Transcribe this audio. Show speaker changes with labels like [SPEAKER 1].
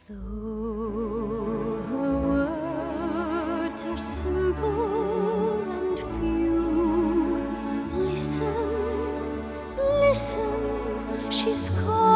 [SPEAKER 1] Though her words are simple and few, listen, listen, she's calling.